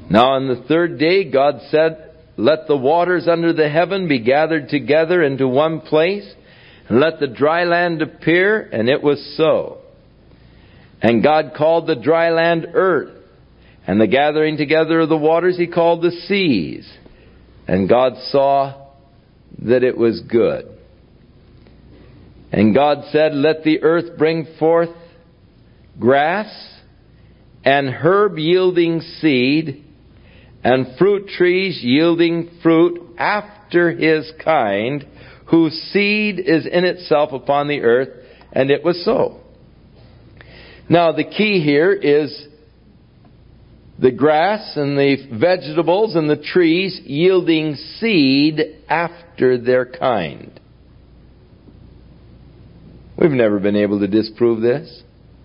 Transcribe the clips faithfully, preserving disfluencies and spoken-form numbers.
Now on the third day God said, let the waters under the heaven be gathered together into one place, and let the dry land appear, and it was so. And God called the dry land earth, and the gathering together of the waters He called the seas. And God saw that it was good. And God said, let the earth bring forth grass, and herb yielding seed, and fruit trees yielding fruit after his kind, whose seed is in itself upon the earth. And it was so. Now the key here is the grass and the vegetables and the trees yielding seed after their kind. We've never been able to disprove this.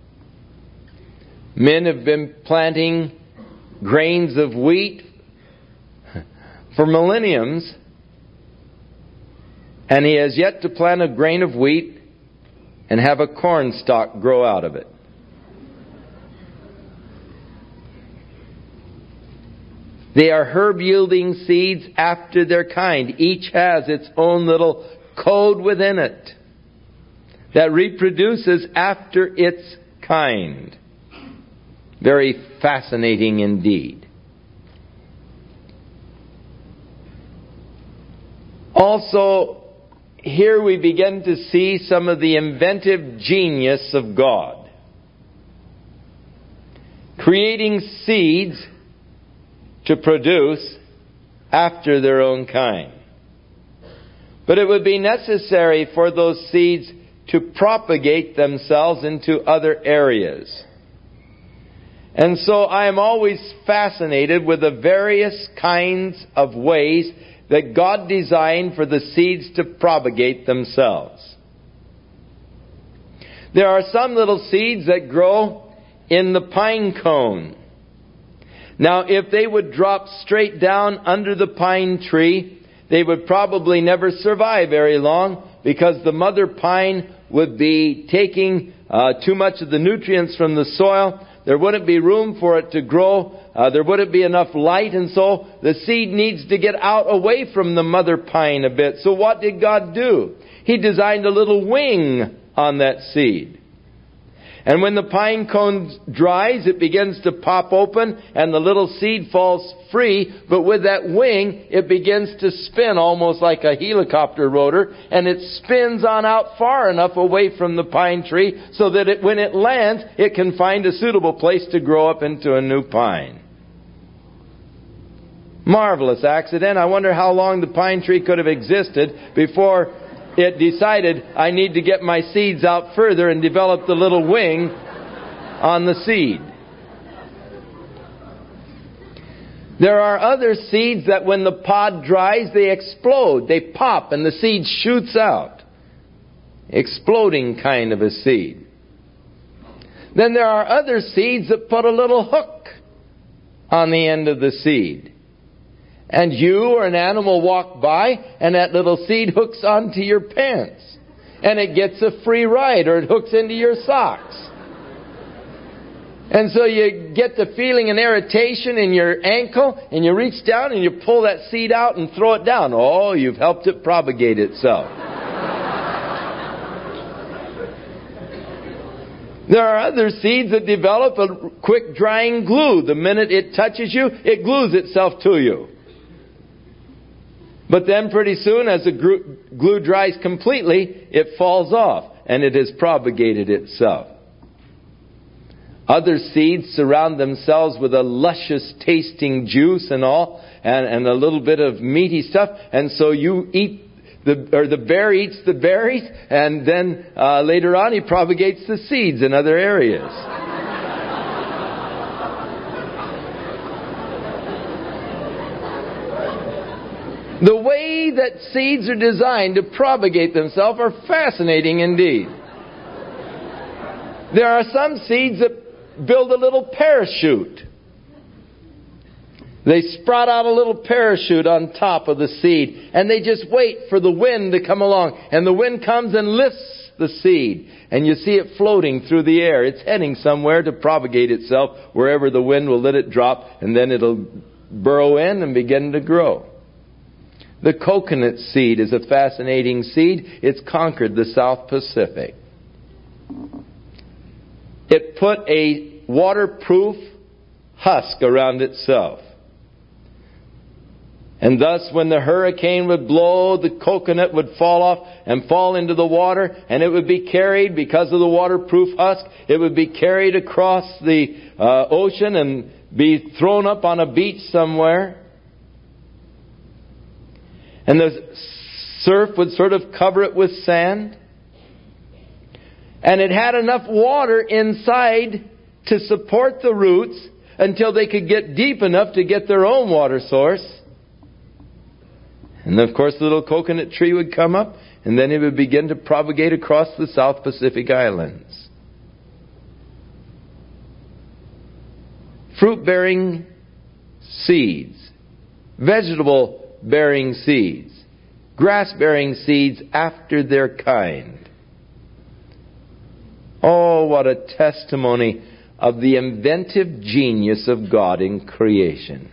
Men have been planting grains of wheat for millenniums, and he has yet to plant a grain of wheat and have a corn stalk grow out of it. They are herb-yielding seeds after their kind. Each has its own little code within it that reproduces after its kind. Very fascinating indeed. Also, here we begin to see some of the inventive genius of God. Creating seeds to produce after their own kind. But it would be necessary for those seeds to propagate themselves into other areas. And so I am always fascinated with the various kinds of ways that God designed for the seeds to propagate themselves. There are some little seeds that grow in the pine cone. Now, if they would drop straight down under the pine tree, they would probably never survive very long, because the mother pine would be taking uh, too much of the nutrients from the soil. There wouldn't be room for it to grow. Uh, there wouldn't be enough light, and so the seed needs to get out away from the mother pine a bit. So what did God do? He designed a little wing on that seed. And when the pine cone dries, it begins to pop open and the little seed falls free. But with that wing, it begins to spin almost like a helicopter rotor. And it spins on out far enough away from the pine tree so that it, when it lands, it can find a suitable place to grow up into a new pine. Marvelous accident. I wonder how long the pine tree could have existed before it decided, I need to get my seeds out further, and develop the little wing on the seed. There are other seeds that when the pod dries, they explode. They pop and the seed shoots out. Exploding kind of a seed. Then there are other seeds that put a little hook on the end of the seed. And you or an animal walk by, and that little seed hooks onto your pants. And it gets a free ride, or it hooks into your socks. And so you get the feeling and irritation in your ankle, and you reach down and you pull that seed out and throw it down. Oh, you've helped it propagate itself. There are other seeds that develop a quick drying glue. The minute it touches you, it glues itself to you. But then pretty soon, as the glue dries completely, it falls off and it has propagated itself. Other seeds surround themselves with a luscious tasting juice and all, and, and a little bit of meaty stuff. And so you eat, the or the bear eats the berries, and then uh, later on he propagates the seeds in other areas. The way that seeds are designed to propagate themselves are fascinating indeed. There are some seeds that build a little parachute. They sprout out a little parachute on top of the seed, and they just wait for the wind to come along. And the wind comes and lifts the seed, and you see it floating through the air. It's heading somewhere to propagate itself wherever the wind will let it drop, and then it'll burrow in and begin to grow. The coconut seed is a fascinating seed. It's conquered the South Pacific. It put a waterproof husk around itself. And thus, when the hurricane would blow, the coconut would fall off and fall into the water, and it would be carried, because of the waterproof husk, it would be carried across the uh, ocean and be thrown up on a beach somewhere. And the surf would sort of cover it with sand. And it had enough water inside to support the roots until they could get deep enough to get their own water source. And of course the little coconut tree would come up, and then it would begin to propagate across the South Pacific Islands. Fruit-bearing seeds, vegetable-bearing seeds, grass-bearing seeds after their kind. Oh, what a testimony of the inventive genius of God in creation.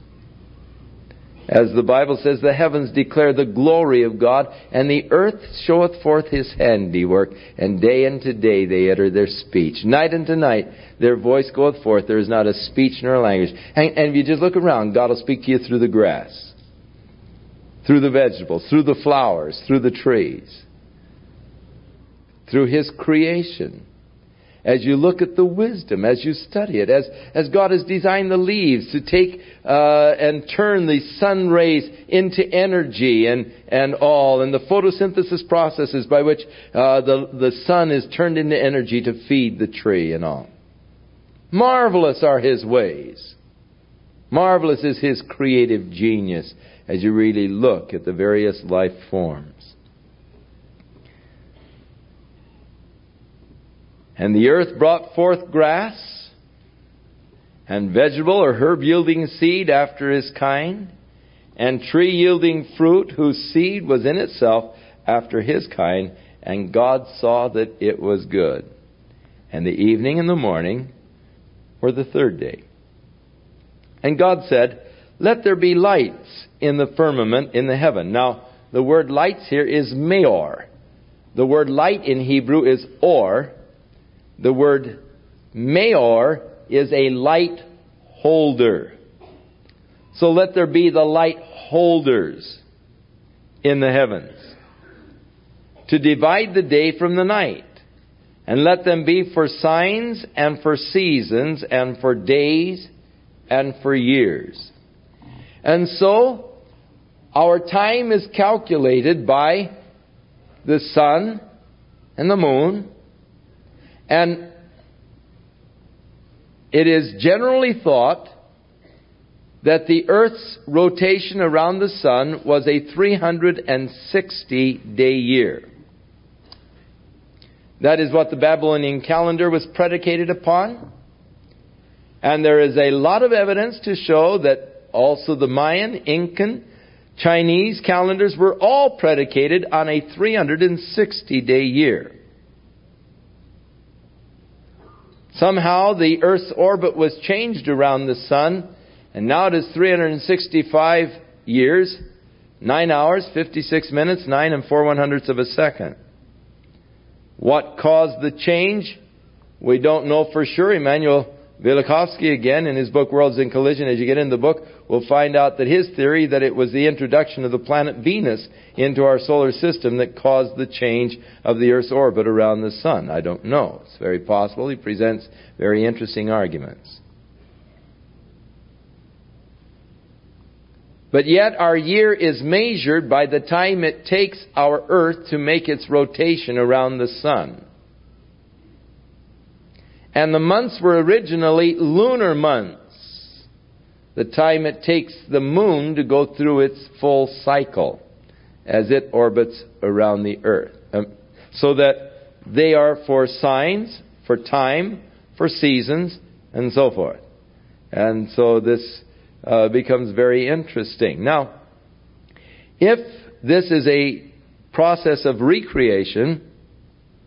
As the Bible says, the heavens declare the glory of God, and the earth showeth forth His handiwork, and day unto day they utter their speech. Night unto night their voice goeth forth, there is not a speech nor a language. And, and if you just look around, God will speak to you through the grass, through the vegetables, through the flowers, through the trees, through His creation. As you look at the wisdom, as you study it, as, as God has designed the leaves to take uh, and turn the sun rays into energy and, and all, and the photosynthesis processes by which uh, the, the sun is turned into energy to feed the tree and all. Marvelous are His ways. Marvelous is His creative genius as you really look at the various life forms. And the earth brought forth grass, and vegetable or herb-yielding seed after his kind, and tree-yielding fruit whose seed was in itself after his kind. And God saw that it was good. And the evening and the morning were the third day. And God said, let there be lights in the firmament in the heaven. Now, the word lights here is meor. The word light in Hebrew is or. The word meor is a light holder. So let there be the light holders in the heavens to divide the day from the night. And let them be for signs and for seasons and for days and for years. And so our time is calculated by the sun and the moon. And it is generally thought that the Earth's rotation around the sun was a three hundred sixty day year. That is what the Babylonian calendar was predicated upon. And there is a lot of evidence to show that also the Mayan, Incan, Chinese calendars were all predicated on a three hundred sixty day year. Somehow the Earth's orbit was changed around the sun, and now it is three hundred sixty-five years, nine hours, fifty-six minutes, nine and four one hundredths of a second. What caused the change? We don't know for sure. Immanuel Velikovsky, again, in his book Worlds in Collision, as you get into the book, will find out that his theory that it was the introduction of the planet Venus into our solar system that caused the change of the Earth's orbit around the sun. I don't know. It's very possible. He presents very interesting arguments. But yet our year is measured by the time it takes our Earth to make its rotation around the sun. And the months were originally lunar months, the time it takes the moon to go through its full cycle as it orbits around the earth. Um, so that they are for signs, for time, for seasons, and so forth. And so this uh, becomes very interesting. Now, if this is a process of recreation,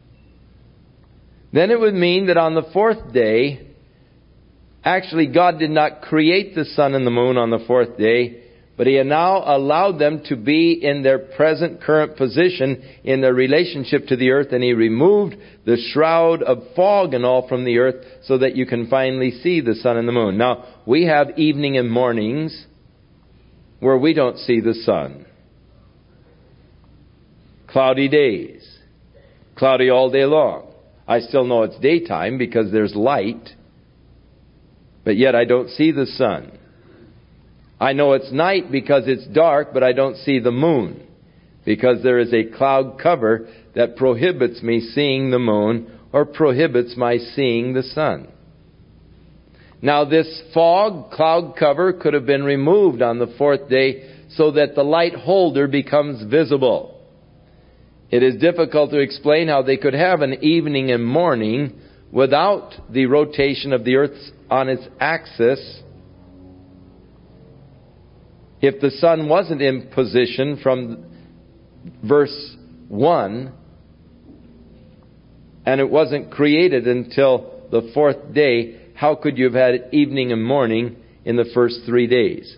then it would mean that on the fourth day, actually God did not create the sun and the moon on the fourth day, but He had now allowed them to be in their present current position in their relationship to the earth, and He removed the shroud of fog and all from the earth so that you can finally see the sun and the moon. Now, we have evening and mornings where we don't see the sun. Cloudy days. Cloudy all day long. I still know it's daytime because there's light, but yet I don't see the sun. I know it's night because it's dark, but I don't see the moon because there is a cloud cover that prohibits me seeing the moon or prohibits my seeing the sun. Now, this fog, cloud cover could have been removed on the fourth day so that the light holder becomes visible. It is difficult to explain how they could have an evening and morning without the rotation of the earth on its axis. If the sun wasn't in position from verse one, and it wasn't created until the fourth day, how could you have had evening and morning in the first three days?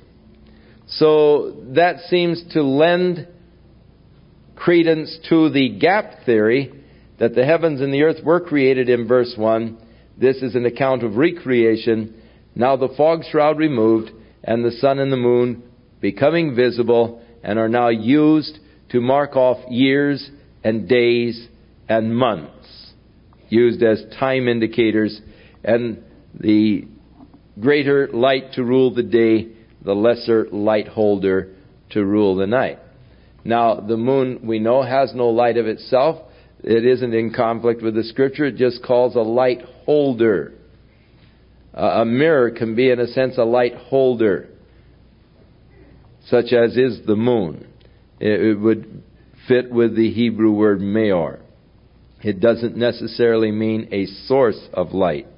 So that seems to lend credence to the gap theory that the heavens and the earth were created in verse one. This is an account of recreation. Now the fog shroud removed, and the sun and the moon becoming visible, and are now used to mark off years and days and months, used as time indicators, and the greater light to rule the day, the lesser light holder to rule the night. Now, the moon, we know, has no light of itself. It isn't in conflict with the Scripture. It just calls a light holder. Uh, a mirror can be, in a sense, a light holder, such as is the moon. It, it would fit with the Hebrew word meor. It doesn't necessarily mean a source of light.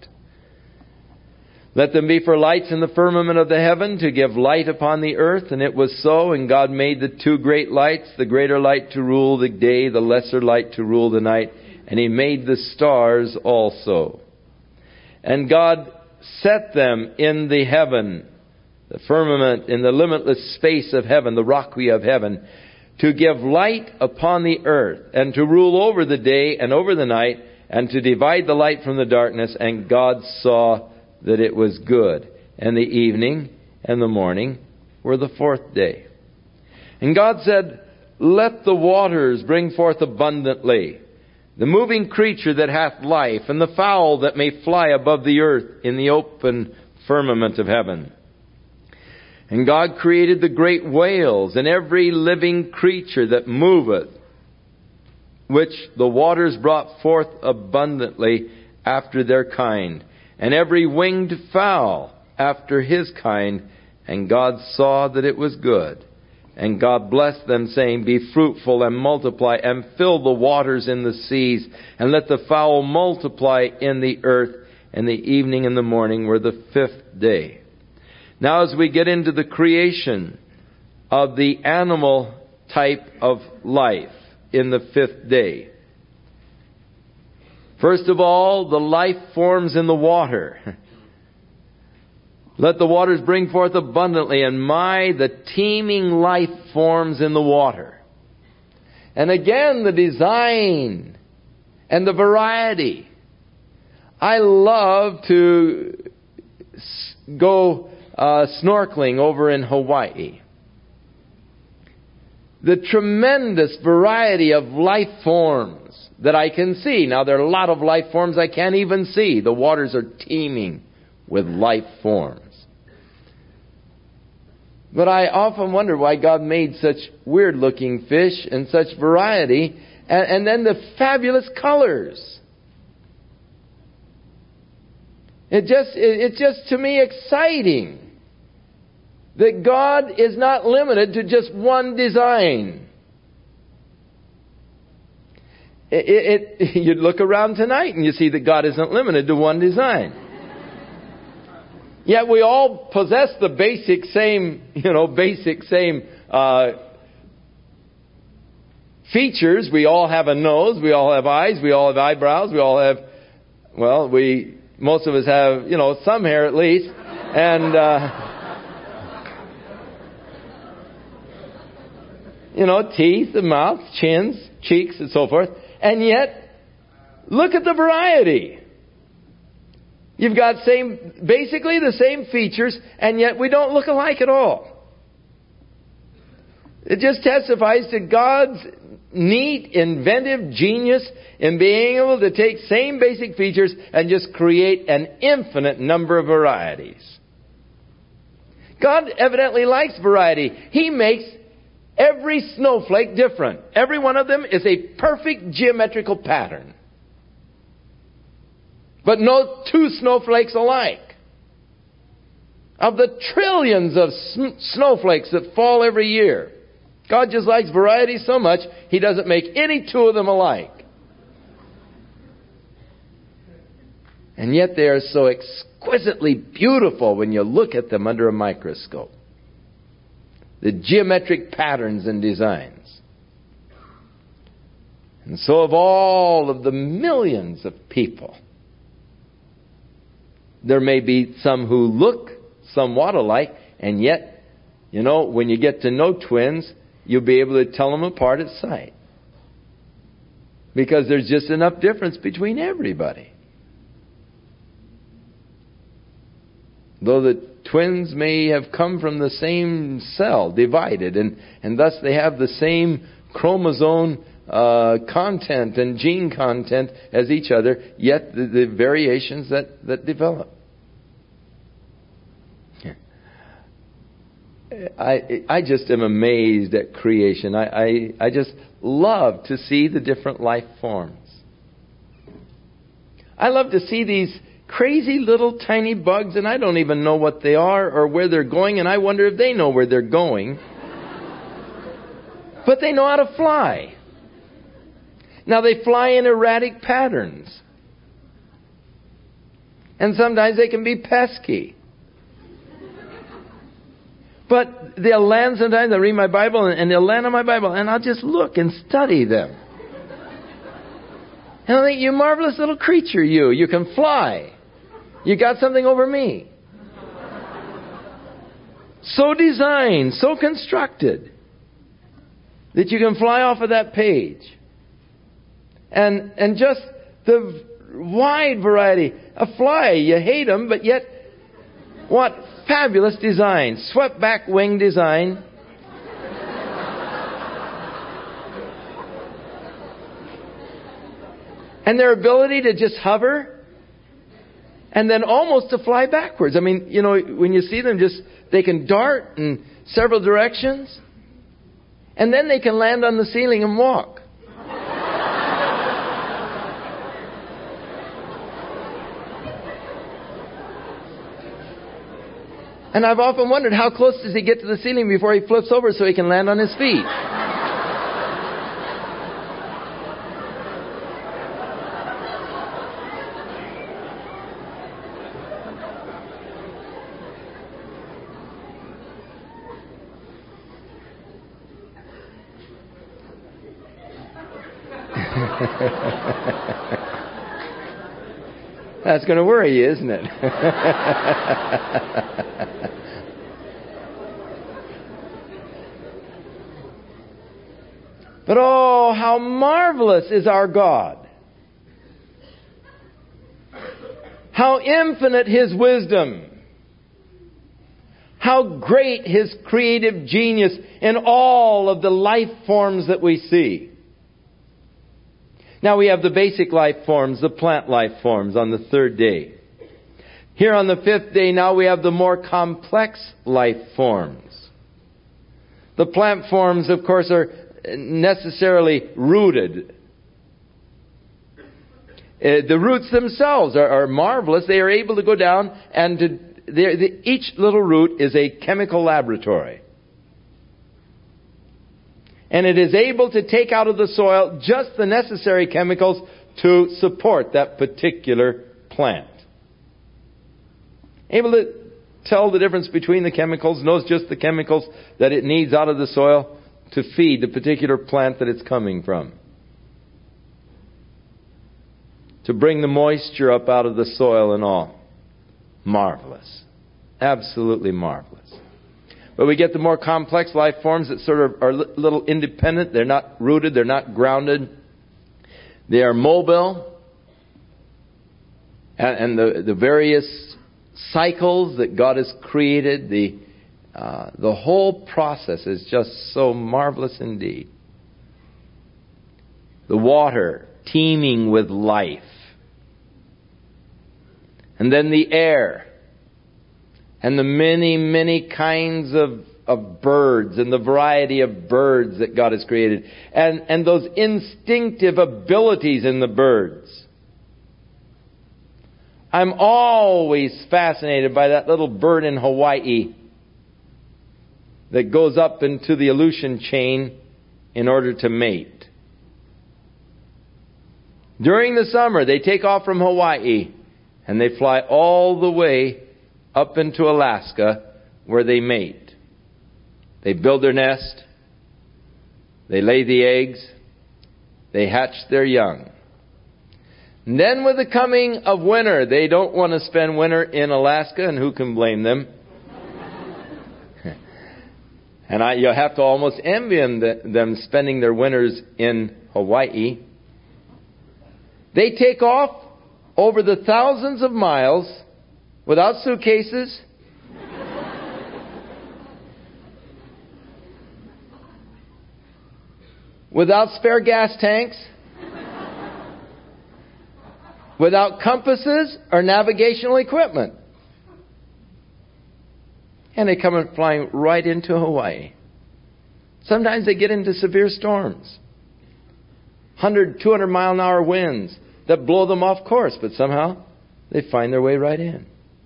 Let them be for lights in the firmament of the heaven, to give light upon the earth. And it was so, and God made the two great lights, the greater light to rule the day, the lesser light to rule the night. And He made the stars also. And God set them in the heaven, the firmament, in the limitless space of heaven, the rockery of heaven, to give light upon the earth, and to rule over the day and over the night, and to divide the light from the darkness. And God saw that it was good. And the evening and the morning were the fourth day. And God said, let the waters bring forth abundantly the moving creature that hath life, and the fowl that may fly above the earth in the open firmament of heaven. And God created the great whales, and every living creature that moveth, which the waters brought forth abundantly after their kind, and every winged fowl after his kind. And God saw that it was good. And God blessed them, saying, be fruitful and multiply, and fill the waters in the seas, and let the fowl multiply in the earth. And the evening and the morning were the fifth day. Now, as we get into the creation of the animal type of life in the fifth day, first of all, the life forms in the water. Let the waters bring forth abundantly, and my, the teeming life forms in the water. And again, the design and the variety. I love to go uh, snorkeling over in Hawaii. The tremendous variety of life forms that I can see. Now, there are a lot of life forms I can't even see. The waters are teeming with life forms. But I often wonder why God made such weird-looking fish and such variety, and, and then the fabulous colors. It just, it, it's just, to me, exciting that God is not limited to just one design. It, it, you look around tonight and you see that God isn't limited to one design. Yet we all possess the basic same, you know, basic same uh, features. We all have a nose, we all have eyes, we all have eyebrows, we all have well, we, most of us have, you know, some hair at least. And, uh, you know, teeth, the mouth, chins, cheeks, and so forth. And yet, look at the variety. You've got same, basically the same features, and yet we don't look alike at all. It just testifies to God's neat, inventive genius in being able to take same basic features and just create an infinite number of varieties. God evidently likes variety. He makes every snowflake different. Every one of them is a perfect geometrical pattern. But no two snowflakes alike. Of the trillions of sn- snowflakes that fall every year, God just likes variety so much, He doesn't make any two of them alike. And yet they are so exquisitely beautiful when you look at them under a microscope. The geometric patterns and designs. And so of all of the millions of people, there may be some who look somewhat alike, and yet, you know, when you get to know twins, you'll be able to tell them apart at sight. Because there's just enough difference between everybody. Though the twins may have come from the same cell, divided, and, and thus they have the same chromosome uh, content and gene content as each other, yet the, the variations that, that develop. I I just am amazed at creation. I, I, I just love to see the different life forms. I love to see these crazy little tiny bugs, and I don't even know what they are or where they're going, and I wonder if they know where they're going. But they know how to fly. Now they fly in erratic patterns. And sometimes they can be pesky. But they'll land sometimes, I'll read my Bible, and they'll land on my Bible, and I'll just look and study them. And I'll think, you marvelous little creature, you. You can fly. You got something over me. So designed, so constructed, that you can fly off of that page. And and just the wide variety. A fly, you hate them, but yet, what fabulous design. Swept back wing design. And their ability to just hover and then almost to fly backwards. I mean, you know, when you see them, just they can dart in several directions. And then they can land on the ceiling and walk. And I've often wondered, how close does he get to the ceiling before he flips over so he can land on his feet? That's going to worry you, isn't it? But oh, how marvelous is our God. How infinite His wisdom. How great His creative genius in all of the life forms that we see. Now we have the basic life forms, the plant life forms on the third day. Here on the fifth day now we have the more complex life forms. The plant forms, of course, are necessarily rooted. Uh, the roots themselves are, are marvelous. They are able to go down and to, the, each little root is a chemical laboratory. And it is able to take out of the soil just the necessary chemicals to support that particular plant. Able to tell the difference between the chemicals, knows just the chemicals that it needs out of the soil to feed the particular plant that it's coming from. to bring the moisture up out of the soil and all. Marvelous. Absolutely marvelous. But we get the more complex life forms that sort of are a little independent. They're not rooted. They're not grounded. They are mobile. And, and the, the various cycles that God has created, the, uh, the whole process is just so marvelous indeed. The water teeming with life. And then the air. And the many, many kinds of, of birds and the variety of birds that God has created. And, and those instinctive abilities in the birds. I'm always fascinated by that little bird in Hawaii that goes up into the Aleutian chain in order to mate. During the summer, they take off from Hawaii and they fly all the way up into Alaska where they mate. They build their nest. They lay the eggs. They hatch their young. And then with the coming of winter, they don't want to spend winter in Alaska, and who can blame them? And I, you'll have to almost envy them, them spending their winters in Hawaii. They take off over the thousands of miles without suitcases, without spare gas tanks, without compasses or navigational equipment. And they come flying right into Hawaii. Sometimes they get into severe storms. one hundred, two hundred mile an hour winds that blow them off course, but somehow they find their way right in.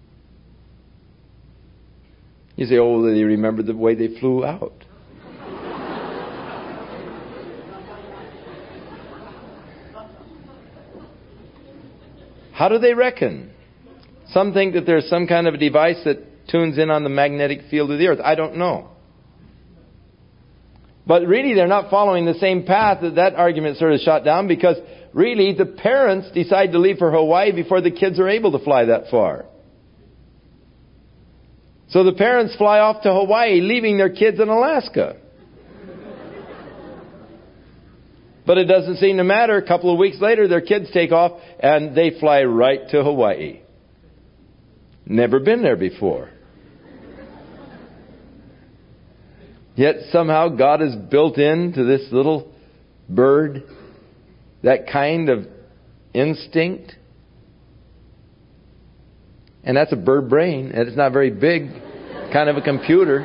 You say, oh, they remember the way they flew out. How do they reckon? Some think that there's some kind of a device that tunes in on the magnetic field of the earth. I don't know. But really, they're not following the same path. That that argument sort of shot down because really the parents decide to leave for Hawaii before the kids are able to fly that far. So the parents fly off to Hawaii, leaving their kids in Alaska. But it doesn't seem to matter. A couple of weeks later, their kids take off and they fly right to Hawaii. Never been there before. Yet somehow God has built into this little bird that kind of instinct. And that's a bird brain. And it's not very big. Kind of a computer.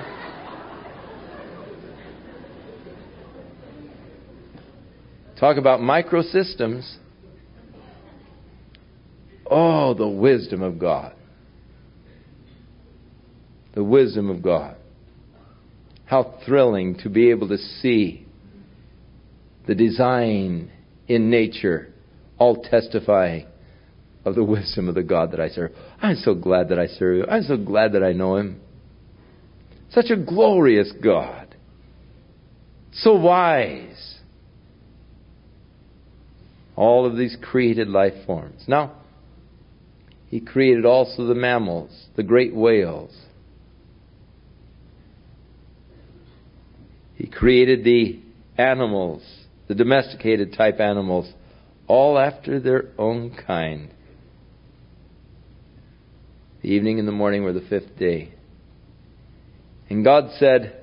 Talk about microsystems. Oh, the wisdom of God. The wisdom of God. How thrilling to be able to see the design in nature all testifying of the wisdom of the God that I serve. I'm so glad that I serve Him. I'm so glad that I know Him. Such a glorious God. So wise. All of these created life forms. Now, He created also the mammals, the great whales. He created the animals, the domesticated type animals, all after their own kind. The evening and the morning were the fifth day. And God said,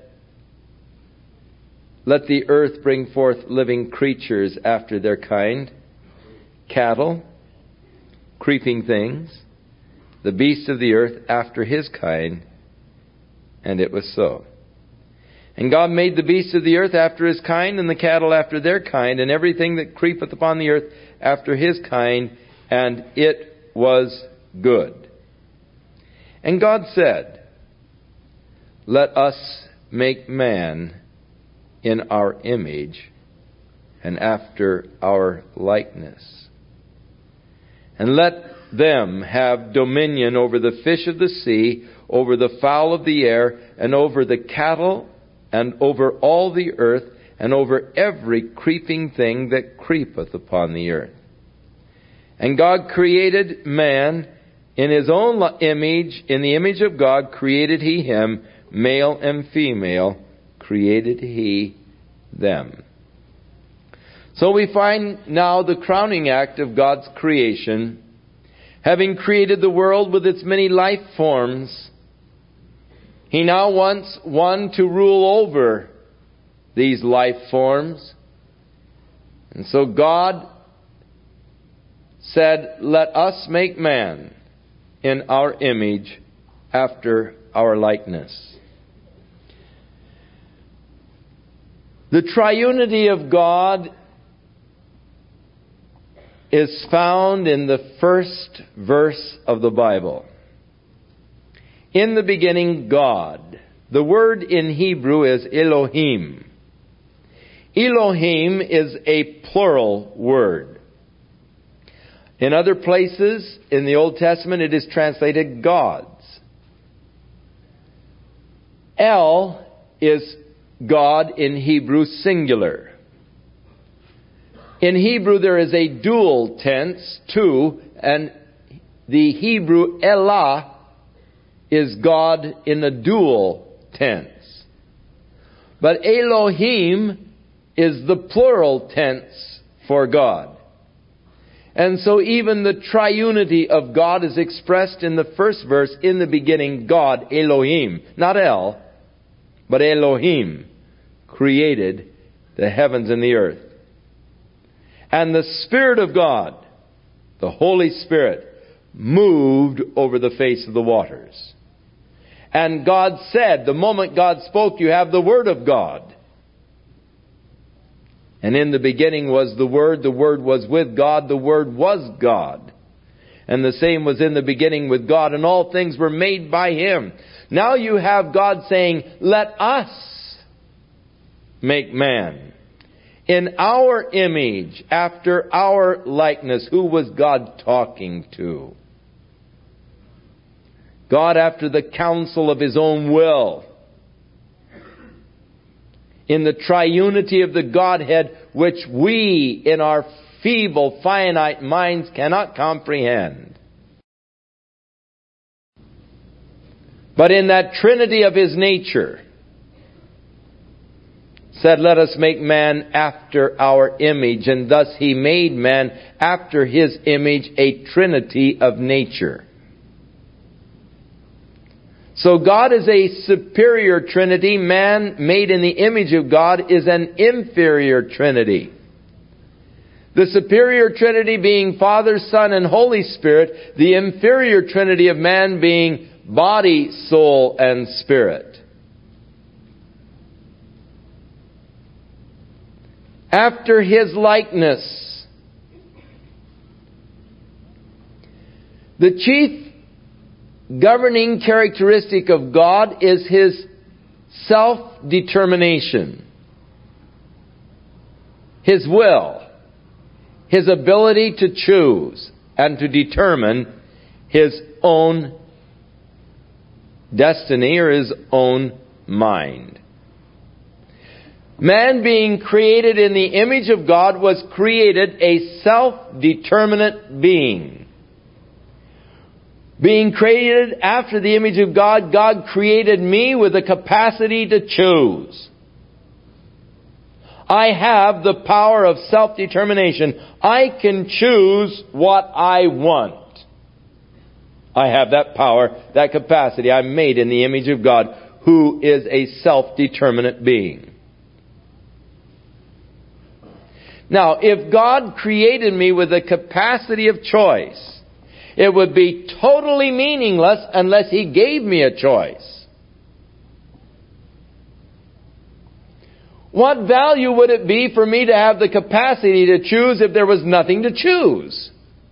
let the earth bring forth living creatures after their kind, cattle, creeping things, the beasts of the earth after his kind. And it was so. And God made the beasts of the earth after his kind, and the cattle after their kind, and everything that creepeth upon the earth after his kind, and it was good. And God said, let us make man in our image and after our likeness. And let them have dominion over the fish of the sea, over the fowl of the air, and over the cattle, and over all the earth, and over every creeping thing that creepeth upon the earth. And God created man in His own image. In the image of God created He him. Male and female created He them. So we find now the crowning act of God's creation. Having created the world with its many life forms, He now wants one to rule over these life forms. And so God said, "Let us make man in our image, after our likeness." The triunity of God is found in the first verse of the Bible. In the beginning, God. The word in Hebrew is Elohim. Elohim is a plural word. In other places in the Old Testament, it is translated gods. El is God in Hebrew singular. In Hebrew there is a dual tense, two, and the Hebrew Elah is God in a dual tense. But Elohim is the plural tense for God. And so even the triunity of God is expressed in the first verse, in the beginning, God, Elohim, not El, but Elohim, created the heavens and the earth. And the Spirit of God, the Holy Spirit, moved over the face of the waters. And God said, the moment God spoke, you have the Word of God. And in the beginning was the Word, the Word was with God, the Word was God. And the same was in the beginning with God, and all things were made by Him. Now you have God saying, "Let us make man in our image, after our likeness." Who was God talking to? God after the counsel of His own will. In the triunity of the Godhead, which we in our feeble, finite minds cannot comprehend. But in that trinity of His nature, said, "Let us make man after our image." And thus He made man after His image, a trinity of nature. So God is a superior trinity. Man made in the image of God is an inferior trinity. The superior trinity being Father, Son, and Holy Spirit. The inferior trinity of man being body, soul, and spirit. After His likeness. The chief governing characteristic of God is His self-determination. His will. His ability to choose and to determine His own destiny or His own mind. Man, being created in the image of God, was created a self-determinate being. Being created after the image of God, God created me with the capacity to choose. I have the power of self-determination. I can choose what I want. I have that power, that capacity. I'm made in the image of God, who is a self-determinate being. Now, if God created me with the capacity of choice, it would be totally meaningless unless He gave me a choice. What value would it be for me to have the capacity to choose if there was nothing to choose?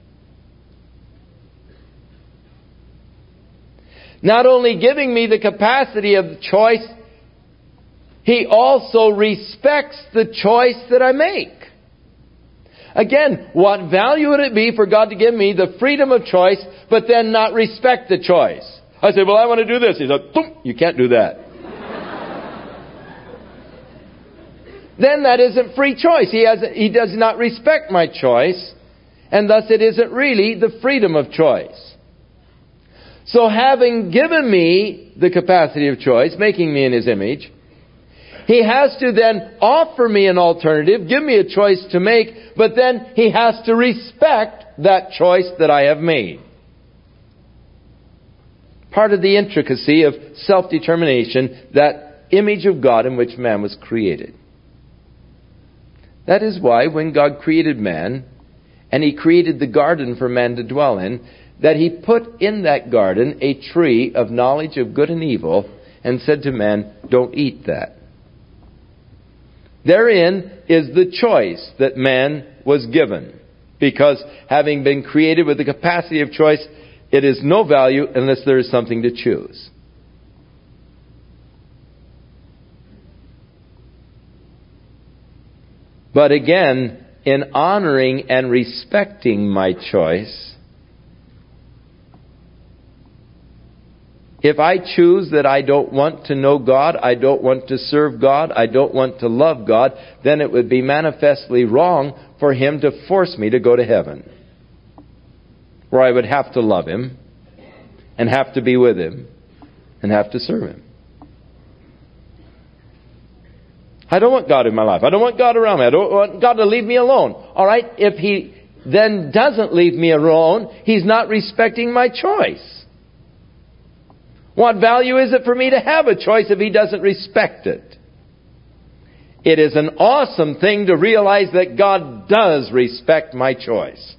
Not only giving me the capacity of choice, He also respects the choice that I make. Again, what value would it be for God to give me the freedom of choice, but then not respect the choice? I say, well, I want to do this. He said, boom, you can't do that. Then that isn't free choice. He has, he does not respect my choice. and thus it isn't really the freedom of choice. So having given me the capacity of choice, making me in His image, He has to then offer me an alternative, give me a choice to make, but then He has to respect that choice that I have made. Part of the intricacy of self-determination, that image of God in which man was created. That is why when God created man, and He created the garden for man to dwell in, that He put in that garden a tree of knowledge of good and evil, and said to man, don't eat that. Therein is the choice that man was given. Because having been created with the capacity of choice, it is no value unless there is something to choose. But again, in honoring and respecting my choice, if I choose that I don't want to know God, I don't want to serve God, I don't want to love God, then it would be manifestly wrong for Him to force me to go to heaven, where I would have to love Him, and have to be with Him, and have to serve Him. I don't want God in my life. I don't want God around me. I don't want God to leave me alone. All right, if He then doesn't leave me alone, He's not respecting my choice. What value is it for me to have a choice if He doesn't respect it? It is an awesome thing to realize that God does respect my choice.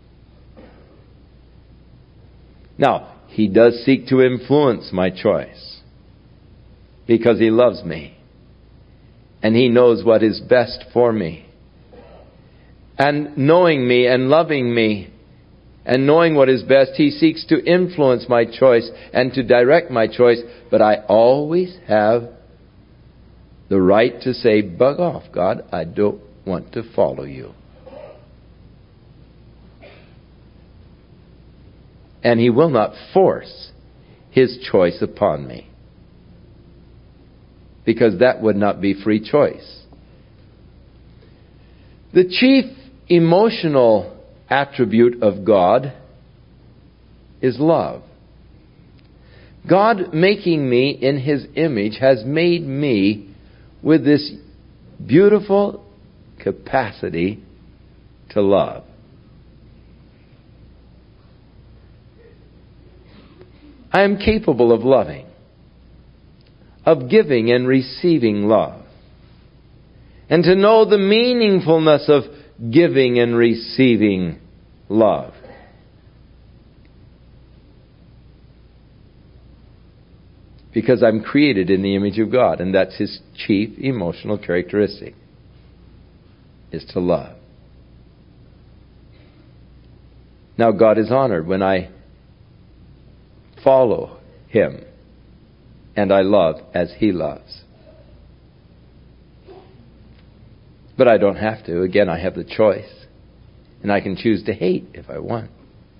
Now, He does seek to influence my choice because He loves me and He knows what is best for me. And knowing me and loving me and knowing what is best, He seeks to influence my choice and to direct my choice. But I always have the right to say, bug off, God, I don't want to follow you. And He will not force His choice upon me, because that would not be free choice. The chief emotional attribute of God is love. God, making me in His image, has made me with this beautiful capacity to love. I am capable of loving, of giving and receiving love, and to know the meaningfulness of giving and receiving love. Because I'm created in the image of God, and that's His chief emotional characteristic, is to love. Now, God is honored when I follow Him and I love as He loves. But I don't have to. Again, I have the choice. And I can choose to hate if I want.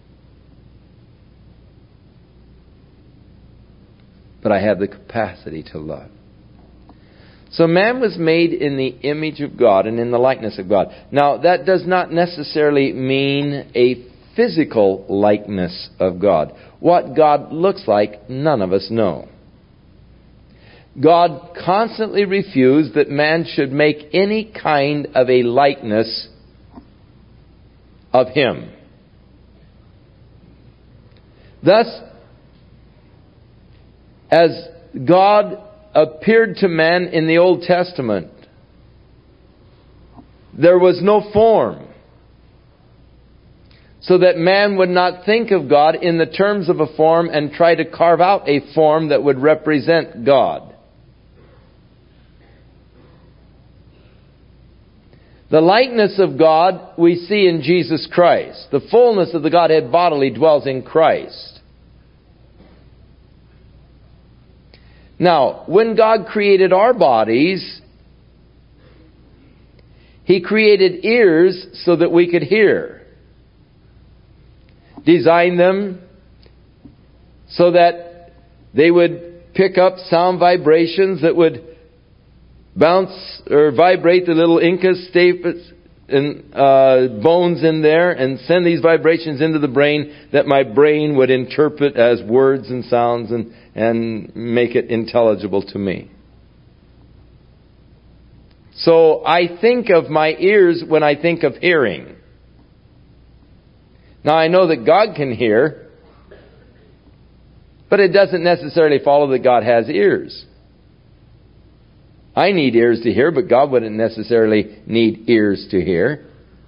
But I have the capacity to love. So man was made in the image of God and in the likeness of God. Now, that does not necessarily mean a physical likeness of God. What God looks like, none of us know. God constantly refused that man should make any kind of a likeness of Him. Thus, as God appeared to man in the Old Testament, there was no form, so that man would not think of God in the terms of a form and try to carve out a form that would represent God. The likeness of God we see in Jesus Christ. The fullness of the Godhead bodily dwells in Christ. Now, when God created our bodies, He created ears so that we could hear. Designed them so that they would pick up sound vibrations that would bounce or vibrate the little incus and uh, bones in there and send these vibrations into the brain that my brain would interpret as words and sounds and, and make it intelligible to me. So I think of my ears when I think of hearing. Now I know that God can hear, but it doesn't necessarily follow that God has ears. I need ears to hear, but God wouldn't necessarily need ears to hear.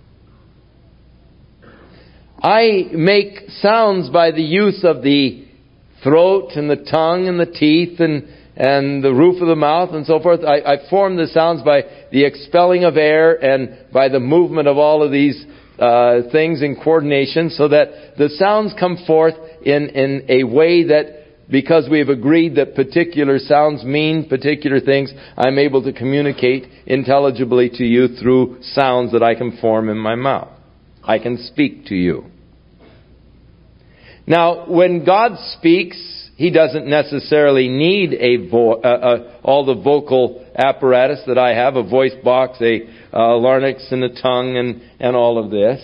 I make sounds by the use of the throat and the tongue and the teeth and, and the roof of the mouth and so forth. I, I form the sounds by the expelling of air and by the movement of all of these uh, things in coordination, so that the sounds come forth in, in a way that, because we have agreed that particular sounds mean particular things, I'm able to communicate intelligibly to you through sounds that I can form in my mouth. I can speak to you. Now, when God speaks, He doesn't necessarily need a vo- uh, uh, all the vocal apparatus that I have, a voice box, a uh, larynx and a tongue and, and all of this.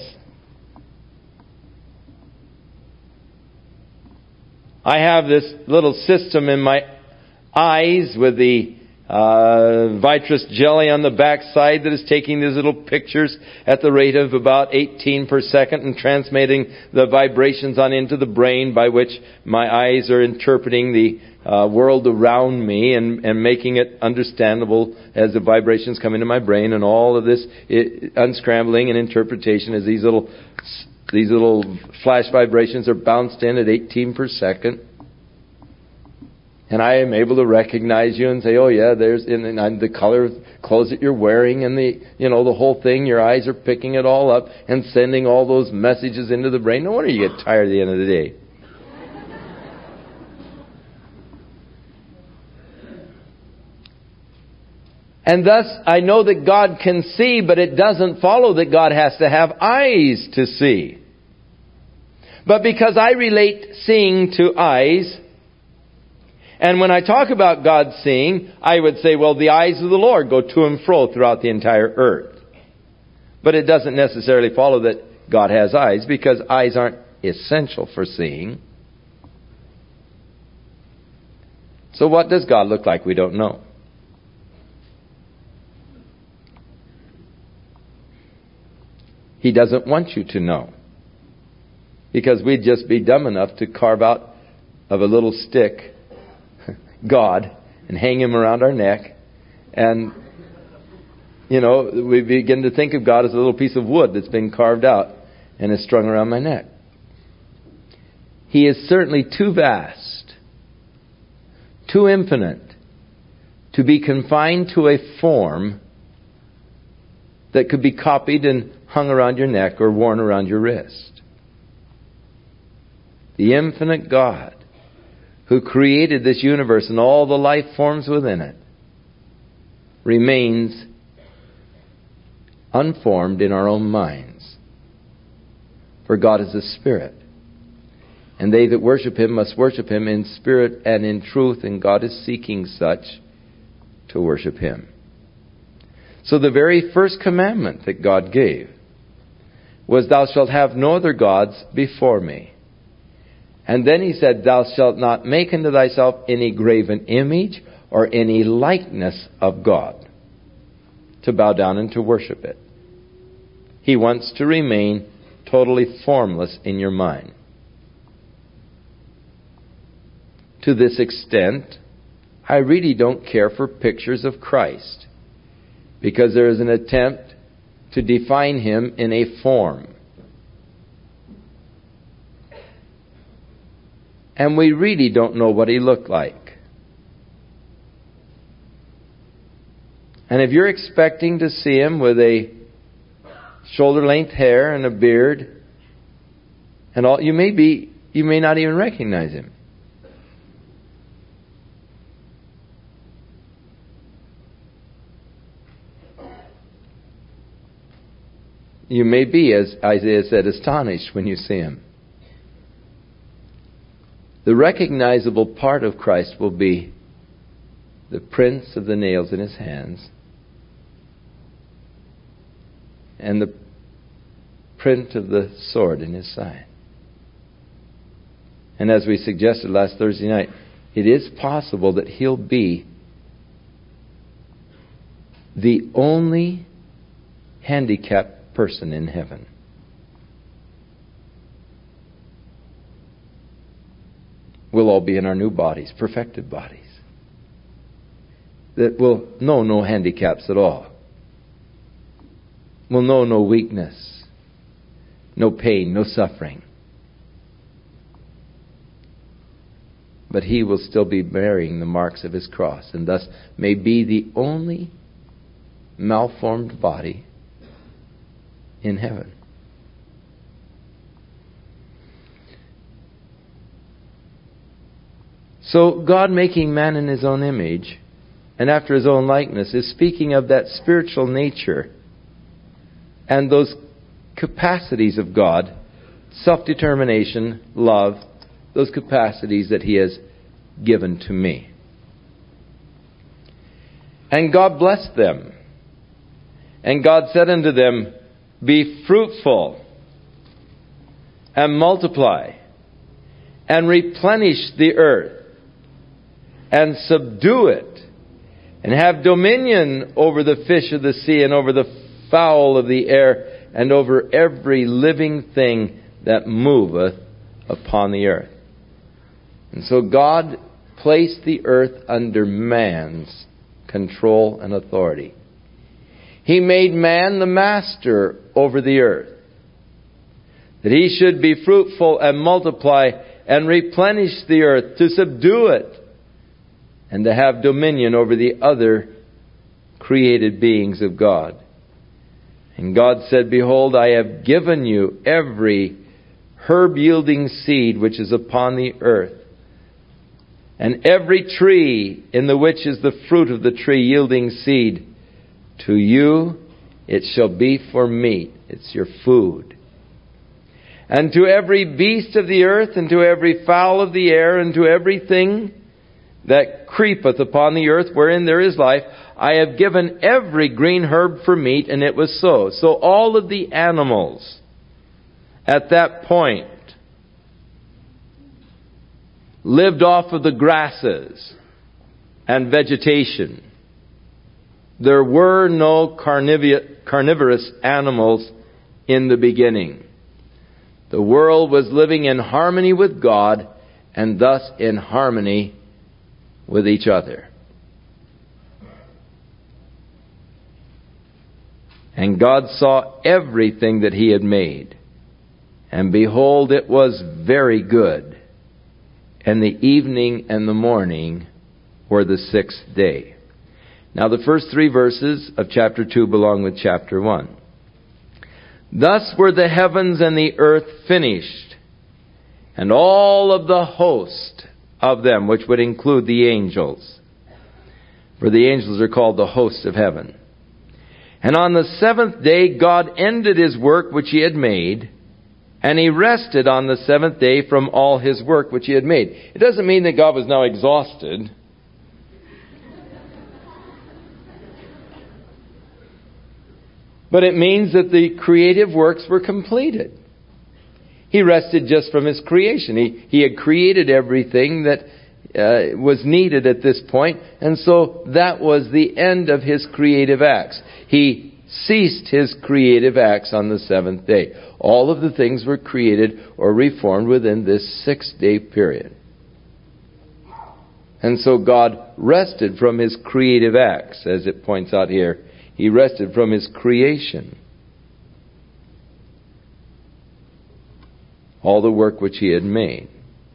I have this little system in my eyes with the uh, vitreous jelly on the backside that is taking these little pictures at the rate of about eighteen per second and transmitting the vibrations on into the brain, by which my eyes are interpreting the uh, world around me and, and making it understandable as the vibrations come into my brain, and all of this it, unscrambling and interpretation as these little These little flash vibrations are bounced in at eighteen per second. And I am able to recognize you and say, oh yeah, there's in the color of clothes that you're wearing and the, you know, the whole thing. Your eyes are picking it all up and sending all those messages into the brain. No wonder you get tired at the end of the day. And thus, I know that God can see, but it doesn't follow that God has to have eyes to see. But because I relate seeing to eyes, and when I talk about God seeing, I would say, well, the eyes of the Lord go to and fro throughout the entire earth. But it doesn't necessarily follow that God has eyes, because eyes aren't essential for seeing. So what does God look like? We don't know. He doesn't want you to know. Because we'd just be dumb enough to carve out of a little stick God and hang Him around our neck. And, you know, we begin to think of God as a little piece of wood that's been carved out and is strung around my neck. He is certainly too vast, too infinite, to be confined to a form that could be copied and hung around your neck or worn around your wrist. The infinite God who created this universe and all the life forms within it remains unformed in our own minds. For God is a spirit, and they that worship Him must worship Him in spirit and in truth, and God is seeking such to worship Him. So the very first commandment that God gave was, thou shalt have no other gods before me. And then He said, thou shalt not make unto thyself any graven image or any likeness of God, to bow down and to worship it. He wants to remain totally formless in your mind. To this extent, I really don't care for pictures of Christ, because there is an attempt to define Him in a form. And we really don't know what He looked like. And if you're expecting to see Him with a shoulder-length hair and a beard and all, you may be, you may not even recognize Him. You may be, as Isaiah said, astonished when you see Him. The recognizable part of Christ will be the prints of the nails in His hands, and the print of the sword in his side. And as we suggested last Thursday night, it is possible that he'll be the only handicapped person in heaven. We'll all be in our new bodies, perfected bodies, that will know no handicaps at all. Will know no weakness, no pain, no suffering. But he will still be bearing the marks of his cross, and thus may be the only malformed body in heaven. So God, making man in his own image and after his own likeness, is speaking of that spiritual nature and those capacities of God, self-determination, love, those capacities that he has given to me. And God blessed them. And God said unto them, be fruitful and multiply and replenish the earth and subdue it and have dominion over the fish of the sea and over the fowl of the air and over every living thing that moveth upon the earth. And so God placed the earth under man's control and authority. He made man the master over the earth, that he should be fruitful and multiply and replenish the earth, to subdue it, and to have dominion over the other created beings of God. And God said, behold, I have given you every herb-yielding seed which is upon the earth, and every tree in the which is the fruit of the tree yielding seed. To you it shall be for meat. It's your food. And to every beast of the earth, and to every fowl of the air, and to everything that creepeth upon the earth wherein there is life, I have given every green herb for meat, and it was so. So all of the animals at that point lived off of the grasses and vegetation. There were no carnivorous animals in the beginning. The world was living in harmony with God, and thus in harmony with each other. And God saw everything that he had made, and behold, it was very good. And the evening and the morning were the sixth day. Now the first three verses of chapter two belong with chapter one. Thus were the heavens and the earth finished, and all of the host of them, which would include the angels. For the angels are called the hosts of heaven. And on the seventh day God ended his work which he had made, and he rested on the seventh day from all his work which he had made. It doesn't mean that God was now exhausted. But it means that the creative works were completed. He rested just from his creation. He, he had created everything that uh, was needed at this point, and so that was the end of his creative acts. He ceased his creative acts on the seventh day. All of the things were created or reformed within this six-day period. And so God rested from his creative acts, as it points out here. He rested from his creation. All the work which he had made.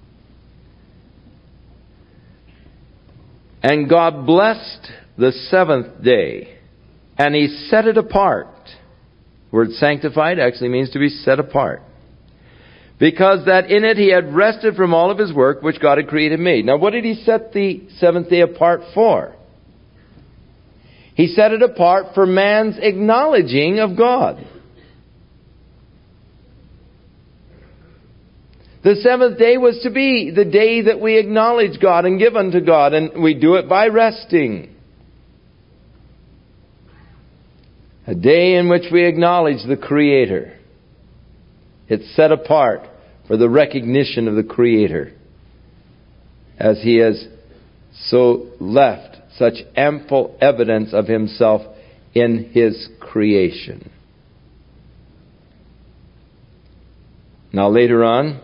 And God blessed the seventh day, and he set it apart. The word sanctified actually means to be set apart. Because that in it he had rested from all of his work which God had created and made. Now what did he set the seventh day apart for? He set it apart for man's acknowledging of God. The seventh day was to be the day that we acknowledge God and give unto God, and we do it by resting. A day in which we acknowledge the Creator. It's set apart for the recognition of the Creator, as He has so left such ample evidence of Himself in His creation. Now later on,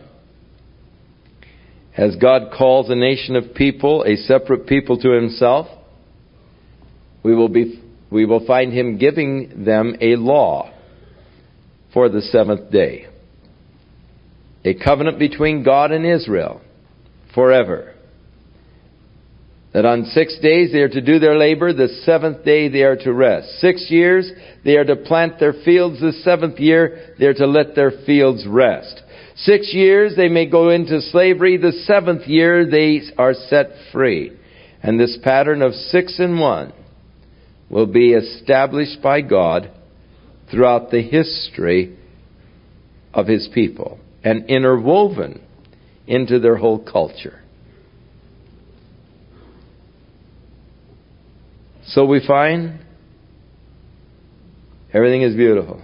as God calls a nation of people, a separate people to Himself, we will be, we will find Him giving them a law for the seventh day. A covenant between God and Israel forever. That on six days they are to do their labor, the seventh day they are to rest. Six years they are to plant their fields, the seventh year they are to let their fields rest. Six years they may go into slavery, the seventh year they are set free. And this pattern of six and one will be established by God throughout the history of His people and interwoven into their whole culture. So we find everything is beautiful.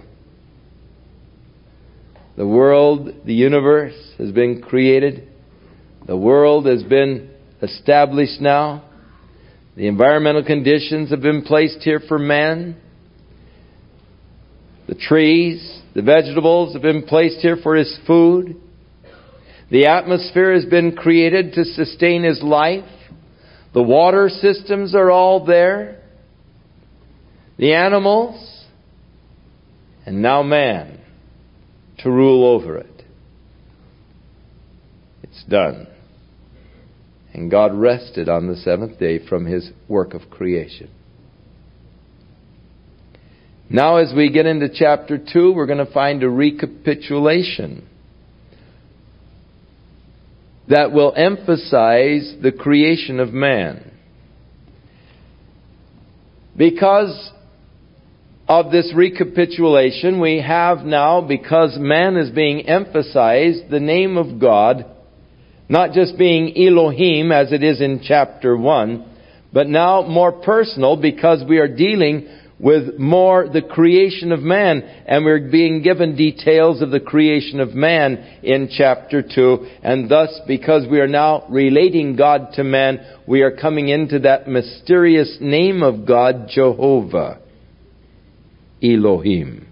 The world, the universe has been created. The world has been established now. The environmental conditions have been placed here for man. The trees, the vegetables have been placed here for his food. The atmosphere has been created to sustain his life. The water systems are all there. The animals. And now man to rule over it. It's done. And God rested on the seventh day from His work of creation. Now as we get into chapter two, we're going to find a recapitulation that will emphasize the creation of man. Because of this recapitulation, we have now, because man is being emphasized, the name of God, not just being Elohim as it is in chapter one, but now more personal because we are dealing with more the creation of man, and we're being given details of the creation of man in chapter two. And thus, because we are now relating God to man, we are coming into that mysterious name of God, Jehovah, Elohim.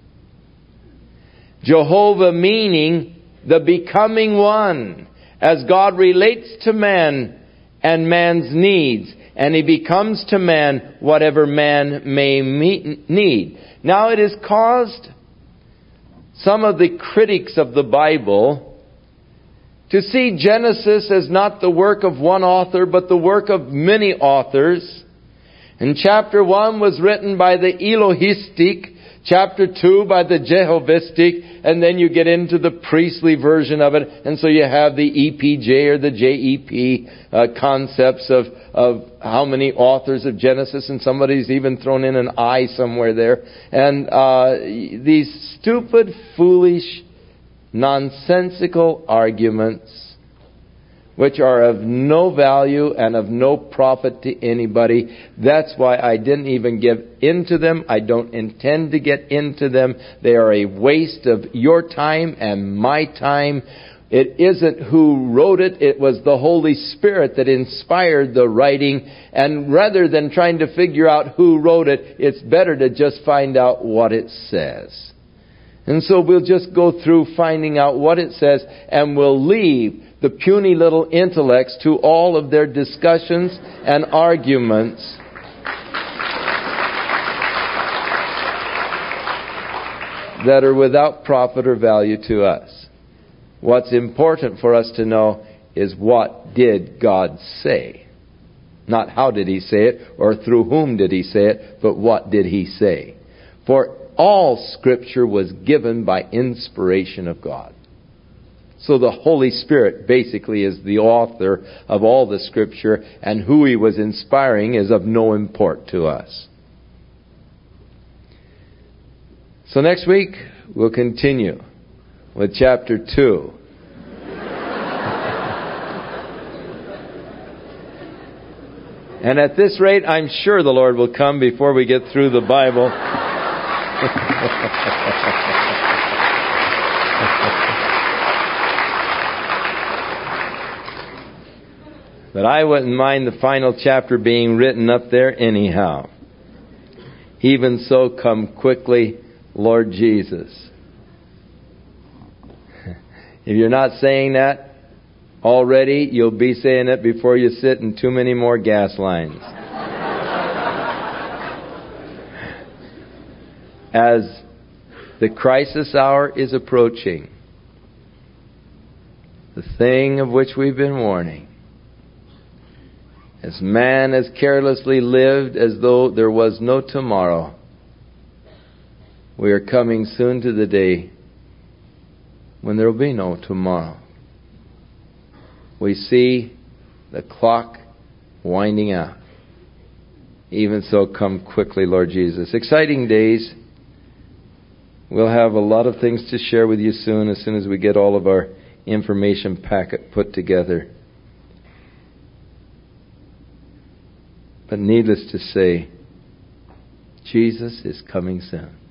Jehovah meaning the becoming one, as God relates to man and man's needs. And He becomes to man whatever man may meet, need. Now it has caused some of the critics of the Bible to see Genesis as not the work of one author, but the work of many authors. And chapter one was written by the Elohistic, chapter two by the Jehovistic, and then you get into the priestly version of it, and so you have the E P J or the J E P uh, concepts of, of how many authors of Genesis, and somebody's even thrown in an I somewhere there. And uh, these stupid, foolish, nonsensical arguments which are of no value and of no profit to anybody. That's why I didn't even give into them. I don't intend to get into them. They are a waste of your time and my time. It isn't who wrote it. It was the Holy Spirit that inspired the writing. And rather than trying to figure out who wrote it, it's better to just find out what it says. And so we'll just go through finding out what it says, and we'll leave the puny little intellects to all of their discussions and arguments that are without profit or value to us. What's important for us to know is, what did God say? Not how did He say it or through whom did He say it, but what did He say? For all Scripture was given by inspiration of God. So the Holy Spirit basically is the author of all the Scripture, and who He was inspiring is of no import to us. So next week, we'll continue with chapter two. And at this rate, I'm sure the Lord will come before we get through the Bible. But I wouldn't mind the final chapter being written up there anyhow. Even so, come quickly, Lord Jesus. If you're not saying that already, you'll be saying it before you sit in too many more gas lines. As the crisis hour is approaching, the thing of which we've been warning, as man has carelessly lived as though there was no tomorrow, we are coming soon to the day when there will be no tomorrow. We see the clock winding out. Even so, come quickly, Lord Jesus. Exciting days. We'll have a lot of things to share with you soon, as soon as we get all of our information packet put together. But needless to say, Jesus is coming soon.